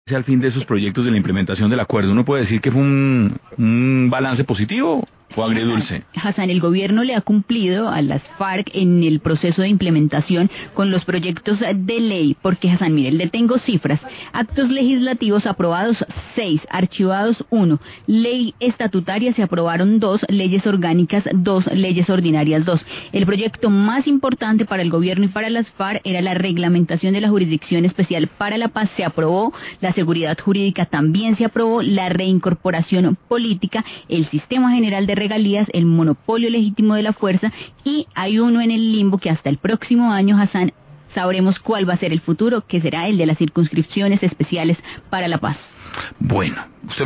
al fin de esos proyectos de la implementación del acuerdo? ¿Uno puede decir que fue un balance positivo o agridulce? Hassan, el gobierno le ha cumplido a las FARC en el proceso de implementación con los proyectos de ley, porque Hassan, mire, le tengo cifras. Actos legislativos aprobados 6, archivados 1, ley estatutaria se aprobaron 2, leyes orgánicas 2, leyes ordinarias 2. El proyecto más importante para el gobierno y para las FARC era la reglamentación de la Jurisdicción Especial para la Paz, se aprobó, la seguridad jurídica también se aprobó, la reincorporación política, el sistema general de regalías, el monopolio legítimo de la fuerza, y hay uno en el limbo que hasta el próximo año, Hassan, sabremos cuál va a ser el futuro, que será el de las circunscripciones especiales para la paz. Bueno, usted